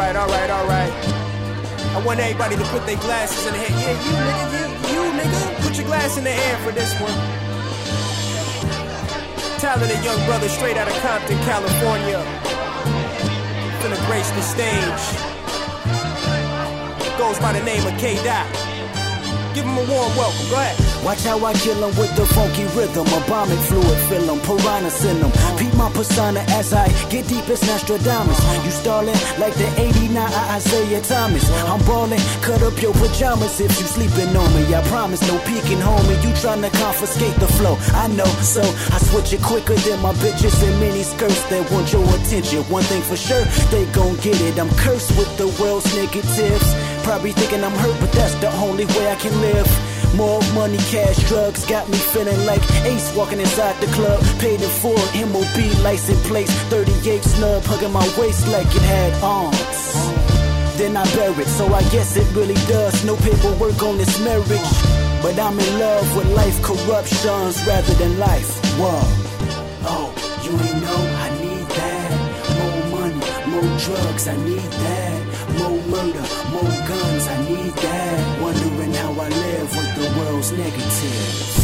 alright. I want everybody to put their glasses in the air. Yeah, you nigga, put your glass in the air for this one. Talented young brother straight out of Compton, California. Finna grace the stage. Goes by the name of K-Dot. Give him a warm welcome, go ahead. Watch how I kill him with the funky rhythm. Atomic fluid fill him, piranhas in him. Peep my persona as I get deep as Nostradamus. You stalling like the 89 Isaiah Thomas. I'm ballin', cut up your pajamas if you sleeping on me. I promise no peeking, homie. You tryna confiscate the flow, I know. So I switch it quicker than my bitches in mini skirts that want your attention. One thing for sure, they gon' get it. I'm cursed with the world's negatives. Probably thinking I'm hurt, but that's the only way I can live. More money, cash, drugs got me feeling like Ace walking inside the club. Paid in full, MOB, license plates, 38 snub, hugging my waist like it had arms. Then I bear it, so I guess it really does. No paperwork on this marriage, but I'm in love with life corruptions rather than life. Whoa, oh, you ain't know I need that. More money, more drugs, I need that. More murder, more guns, I need that. Wondering how I live with the world's negatives.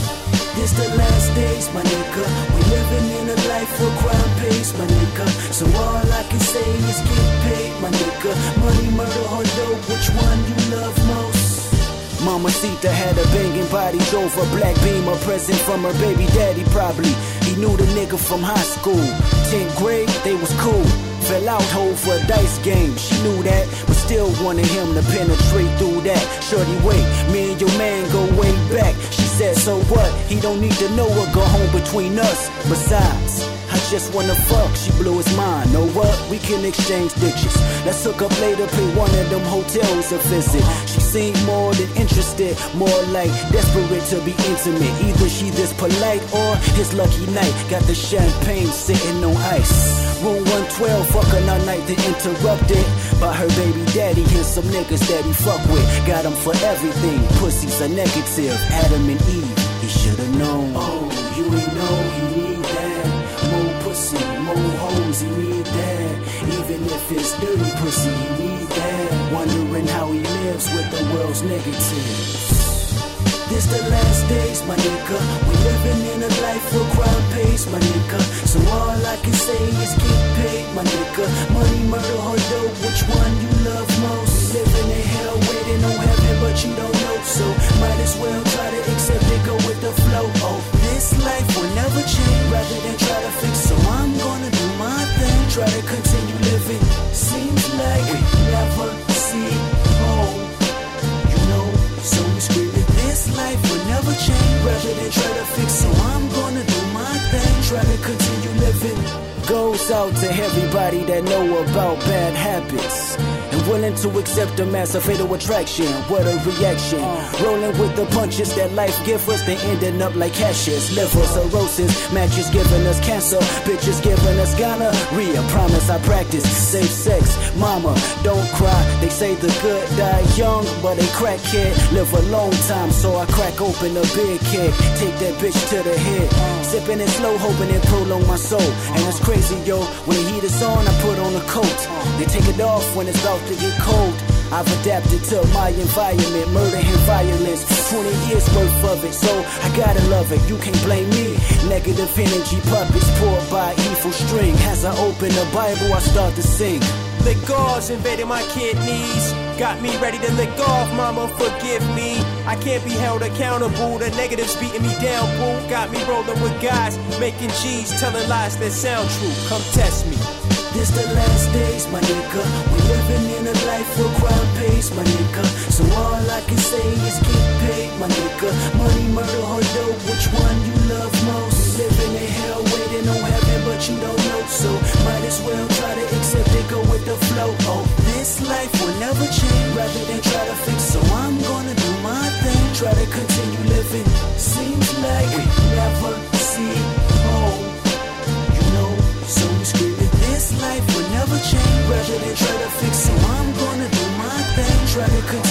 This the last days, my nigga. We living in a life where crime pays, my nigga. So all I can say is get paid, my nigga. Money, murder, or dope, which one you love most? Mamacita had a banging body, drove a black beam, a present from her baby daddy probably. He knew the nigga from high school. 10th grade, they was cool. Fell out over a dice game, she knew that, but still wanted him to penetrate through that. Shorty, wait, me and your man go way back. She said, so what? He don't need to know what go home between us. Besides, I just wanna fuck, she blew his mind. Know what? We can exchange ditches. Let's hook up later, pay one of them hotels a visit. She seemed more than interested, more like desperate to be intimate. Either she this polite or his lucky night. Got the champagne sitting on ice. Room 112, fucking all night to interrupt it. By her baby daddy and some niggas that he fuck with. Got him for everything, pussies are negative. Adam and Eve, he should've known. Oh, you ain't know he need that. More pussy, more hoes, he need that. Even if it's dirty pussy, he need that. Wondering how he lives with the world's negatives. This the last days, my nigga. We living in a life where crime pays, my nigga. So all I can say is get paid, my nigga. Money, murder, or dope, which one you love most? Living in hell, waiting on heaven, but you don't know. So might as well try to accept it, go with the flow. Oh, this life will never change, rather than try to fix. So I'm gonna do my thing, try to continue living. Seems like we never see home, you know. So we screaming, this life will never change, rather than try to fix. So I'm gonna do my thing, try to continue living. Goes out to everybody that know about bad habits and willing to accept them as a fatal attraction. What a reaction. Rolling with the punches that life give us, they ending up like ashes. Liver cirrhosis, matches giving us cancer, bitches giving us gonorrhea. Promise I practice safe sex, mama, don't cry. They say the good die young, but a crackhead live a long time. So I crack open a big keg, take that bitch to the head, sipping it slow, hoping it prolong my soul. And it's crazy, yo, when the heat is on, I put on a coat. They take it off when it's about to get cold. I've adapted to my environment, murder and violence, 20 years worth of it, so I gotta love it, you can't blame me. Negative energy puppets poured by evil string. As I open the Bible, I start to sing. The gauze invaded my kidneys, got me ready to lick off, mama forgive me. I can't be held accountable, the negatives beating me down, boo. Got me rolling with guys, making G's, telling lies that sound true. Come test me. This the last days, my nigga. We living in a life where crime pays, my nigga. So all I can say is get paid, my nigga. Money, murder, or dope, which one you love most? Living in hell, waiting on heaven, but you don't know. So might as well try to accept it, go with the flow. Oh, this life will never change, rather than try to fix. So I'm gonna do my thing, try to continue living. Seems like we never see home, you know. So we screaming, this life will never change, rather than try to fix. So I'm gonna do my thing, try to continue.